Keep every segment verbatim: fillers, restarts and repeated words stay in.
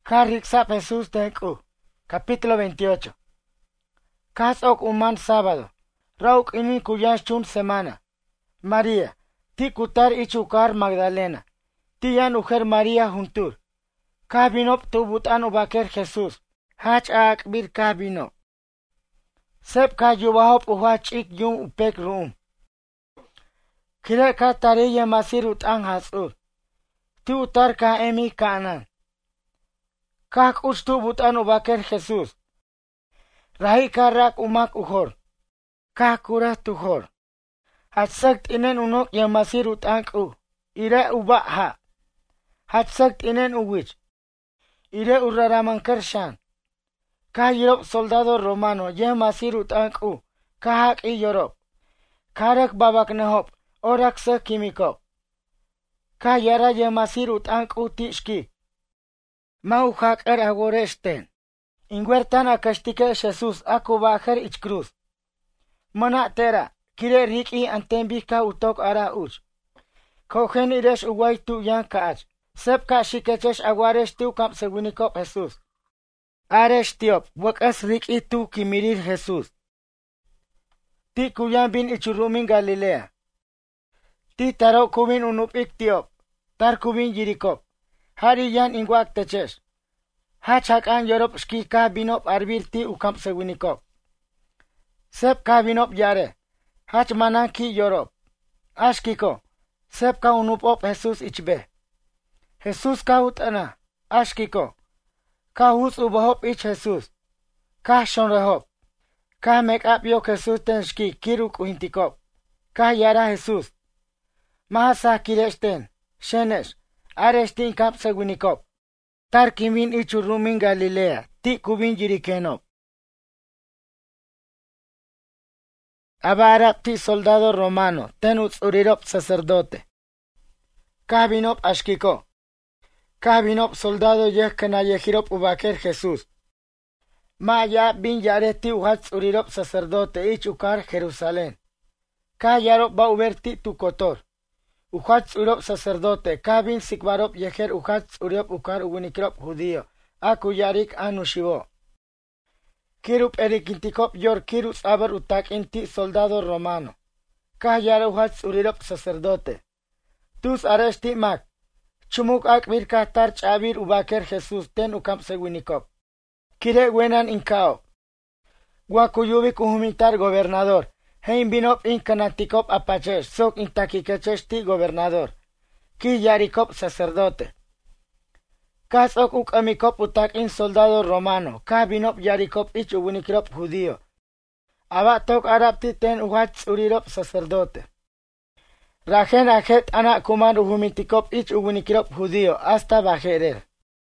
Carrixap Jesús tenku. Capítulo veintiocho. Casok uman sábado. Rauk ini kuyash chun semana. María. Ti kutar ichukar Magdalena. Tiyan ujer María juntur. Kabinop tubutan ubaker Jesús. Hach akbir kabinop. Sep ka yubahop uhach ik yung upek room. Kire ka tariya masir utang hasur. Ti utar ka emi kanan. Kak ustu butan ubaker Jesús. Rahi karak umak uhor. Kak kurah tuhor. Hatsakt inen unok ya masir utang u. Ire uba ha. Hatsakt inen uwich. Ire uraraman kershan. Ka yirop soldado romano ye masir utang u. Kahak i yorop. Karak babak nehop. Orak se kimikop. Ka yara ye masir utang u tishki. Mauhak er agoresten. Inguertan akashtike Jesus akubajer ich cruz. Mana tera, kire riki antembika utok ara uch. Kohen ires uwai tu yan kaach. Sep ka shikechesh aguares tu kap segunikop Jesus. Ares tiop, wakas riki tu kimirir Jesus. Ti kuyan bin ichurumin Galilea. Ti taro kubin unupik tiop. Tar kubin yirikop. Hari yan ingwak teches. Hachak an yorop shki ka binop arbir ti ukam segunikop. Sep ka binop yare. Hach manan ki yorop. Ashkiko. Sep ka unupop Jesus ichbe. Jesus ka utana. Ashkiko. Ka hus ubahop ich Jesus. Ka shonrehop. Ka make up yo Jesus ten shki kiruk uhintikop. Ka yara Jesus. Mahasa kireshten. Shenesh. Arestin kap segunikop. Tar kimin ichurumin Galilea. Ti kubin jirikenop. Abarap ti soldado romano. Ten utsurirop sacerdote. Kabinop ashkiko. Kabinop soldado yehkena yehirop ubaker Jesús. Maya bin yare ti uhat tsurirop sacerdote ich ukar Jerusalén. Ka yarop ba uberti tu kotor. Uhat urop sacerdote, kabin sikbarop yeher uhat urop ukar uwinikrop judío, akuyarik anushivo. Kirup erikintikop yor kirus aber utak inti soldado romano. Kahyar uhat urirop sacerdote. Tus aresti mak. Chumuk ak virka tarch abir ubaker Jesus ten ukam seguinikop. Kire wenan inkao. Guakuyubik uhumitar gobernador. Hein binop in kanatikop apaches, sok in takikeches ti gobernador. Ki yarikop sacerdote. Kas ok uk amikop utak in soldado romano. Ka binop yarikop ich uwinikrop judío. Aba tok arab ti ten uhat urirop sacerdote. Rajen ajet ana kuman uhumitikop ich uwinikrop judío hasta bajerer.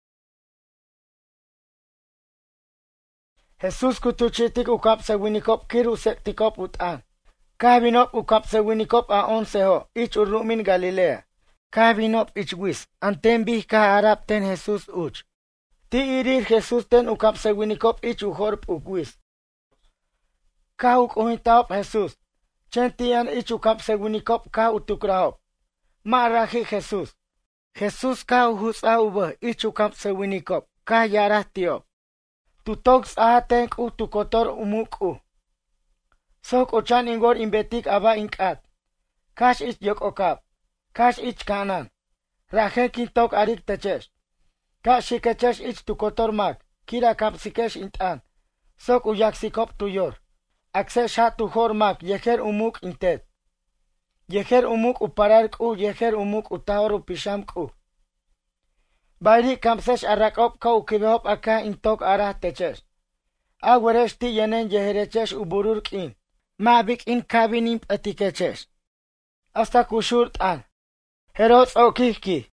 Jesus kutuchitik ukap seguinikop kiru sektikop utan. Kabinop ukap seguinikop a onseho, ich urumin Galilea. Kabinop ich wis, antembi ka arab ten Jesus uch. Ti irir Jesus ten ukap seguinikop ich uhorp ukwis. Ka uk umitaop Jesus. Chentian ich ukap seguinikop ka utukrahop. Marahi Jesus. Jesus ka uhusa uba ich ukap seguinikop, ka yarah tiop. Tutoks ahatenk u tukotor umuk u. Sok ochan ingor imbetik aba inkat. Kash ich yok okap. Kash ich kanan. Rajen kintok arik techesh. Kash shikechesh ich tukotor mak. Kira kapsikesh intan. Sok uyaksikop tuyor. Akse sha tuhor mak yeher umuk intet. Yeher umuk uparark u yeher umuk utahor upisham u. Bayri kamsesh arakop ka ukibehop aka intok arah teches. Agweresh ti yenen yeherechesh uburur kin. Mabik in kabinim etikeches. Hasta kushurt an. Herots okihki.